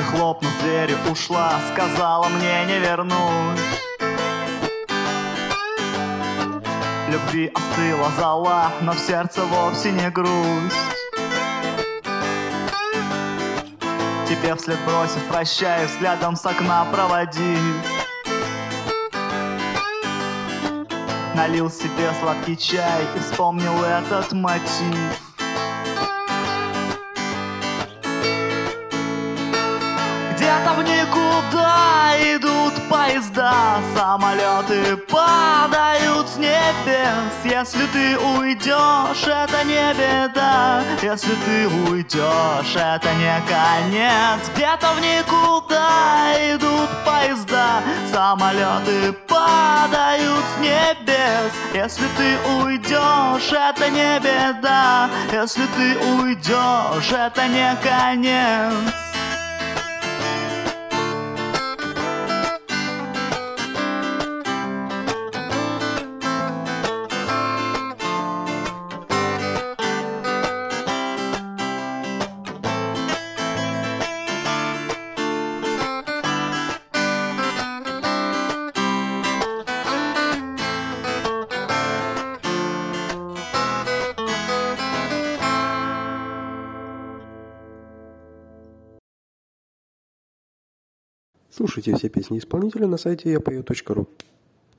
И хлопнув дверью ушла, сказала мне не вернусь. Любви остыла зола, но в сердце вовсе не грусть. Тебе вслед бросив, прощай, взглядом с окна проводив. Налил себе сладкий чай и вспомнил этот мотив. Где-то в никуда идут поезда, самолеты падают с небес. Если ты уйдешь, это не беда. Если ты уйдешь, это не конец. Где-то в никуда идут поезда, самолеты падают с небес. Если ты уйдешь, это не беда. Если ты уйдешь, это не конец. Слушайте все песни исполнителя на сайте yapeo.ru.